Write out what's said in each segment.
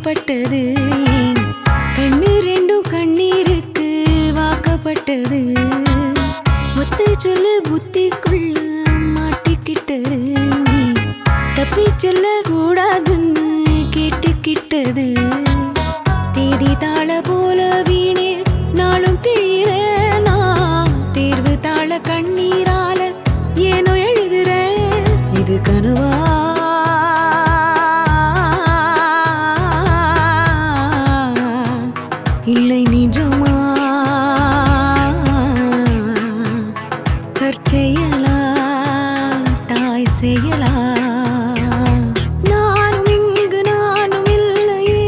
ஏக்கப்பட்டது. கண்ணு ரெண்டும் கண்ணீருக்கு வாக்கப்பட்டது. ஒத்தை சொல்ல புத்திக்குள்ள மாட்டிக்கிட்டது. தப்பி செல்ல கூடாதுன்னு கேட்டுக்கிட்டது. தேதி தாள போல வீணே நாளும் கிழிறேனா. தேர்வு தாள கண்ணீரால ஏனோ எழுதுறேன். இது கனவா இல்லை நிஜமா? தற்செயலா தாய் செயலா? நானும் இங்கு நானும் இல்லையே.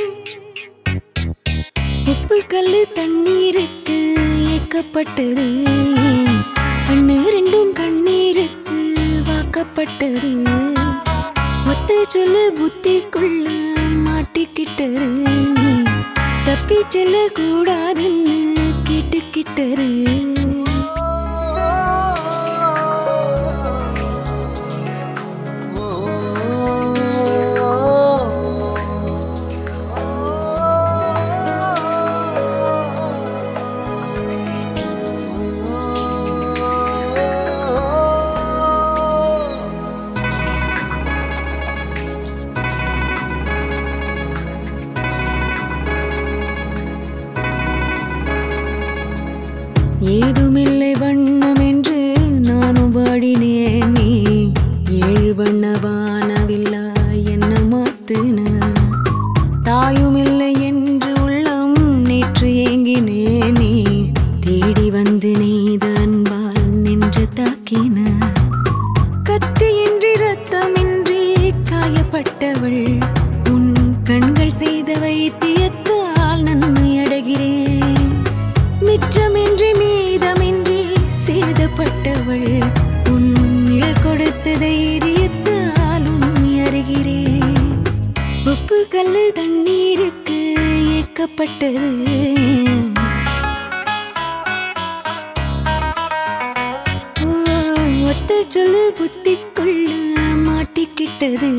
உப்பு கல்லு தண்ணீருக்கு ஏக்கப்பட்டது. கண்ணு ரெண்டும் கண்ணீருக்கு வாக்கப்பட்டது. ஒத்தை சொல்லு புத்திக்குள்ள மாட்டிக்கிட்டது. தப்பி செல்ல கூடாதுன்னு கேட்டுக்கிட்டது. ஏதுமில்லை வண்ணம் என்று நானும் வாடினேன். நீ ஏழு வண்ண வானவில்லா என்ன மாத்துன. தாயும் இல்லை என்று உள்ளம் நேற்று ஏங்கினேன். நீ தேடி வந்து நெய்த அன்பால் நெஞ்ச தாக்கின. கத்தியின்றி ரத்தமின்றி காயப்பட்டவள் உன் கண்கள் செய்த வைத்தியத்தால் நன்மை அடைகிறேன். மிச்சமின்றி மீதமின்றி சேதப்பட்டவள் உன்னில் கொடுத்த தைரியத்தால் உண்மை அறிகிறேன். உப்பு கல்லு தண்ணீருக்கு ஏக்கப்பட்டது. ஒத்த சொல்லு புத்திக்குள்ள மாட்டிக்கிட்டது.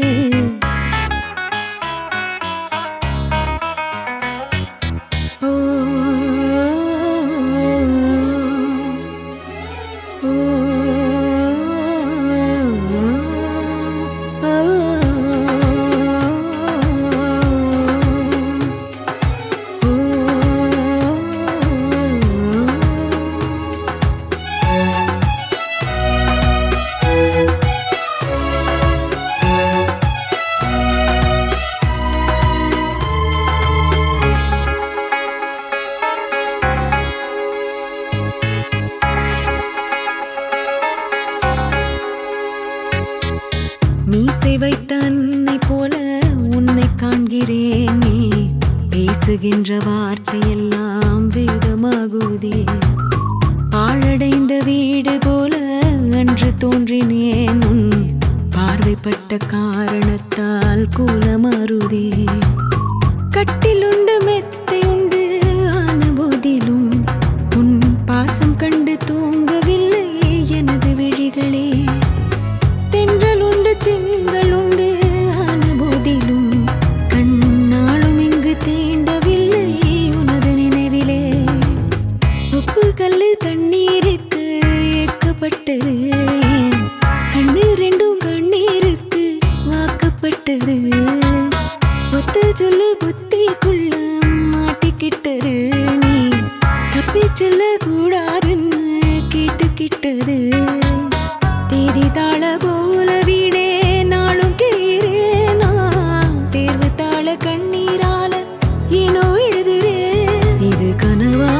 மீசை வைத்த அன்னை போல உன்னை காண்கிறேன். நீ பேசுகின்ற வார்த்தையெல்லாம் வேதமாகுதே. பாழடைந்த வீடு போல அன்று தோன்றினேன். உன் பார்வைப்பட்ட காரணத்தால் கூலமாறுதே. கட்டிலுண்டு மெத்தை உண்டு ஆன போதிலும் உன் பாசம் கண்டு தூங்கவில்லை எனது விழிகளே. தென்றலுண்டு திங்களுண்டு ஆன போதிலும் கண்ணாலும் இங்கு தீண்டவில்லை உனது நினைவிலே. உப்பு கல்லு தண்ணீருக்கு ஏக்கப்பட்டது. கண்ணு ரெண்டும் கண்ணீருக்கு வாக்கப்பட்டது. ஒத்த சொல்லு புத்திக்குள்ள மாட்டிக்கிட்டது. நீ தப்பி செல்ல கூடாதுன்னு கேட்டுக்கிட்டது. தேதி தாள போல வீடே நாளும் கிழிறேனா. தேர்வு தாள கண்ணீரால ஏனோ எழுதுறேன். இது கனவா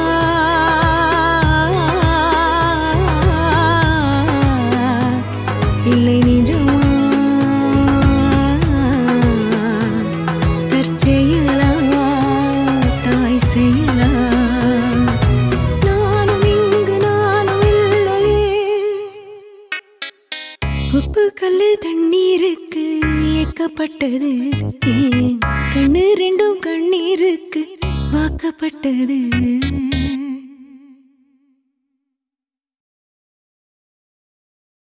இல்லை நிஜமா? தற்செயலா தாய் செயலா? நானும் இங்கு நானும் இல்லையே. உப்பு கல்லு தண்ணீருக்கு ஏக்கப்பட்டது. கண்ணு ரெண்டும் கண்ணீருக்கு வாக்கப்பட்டது.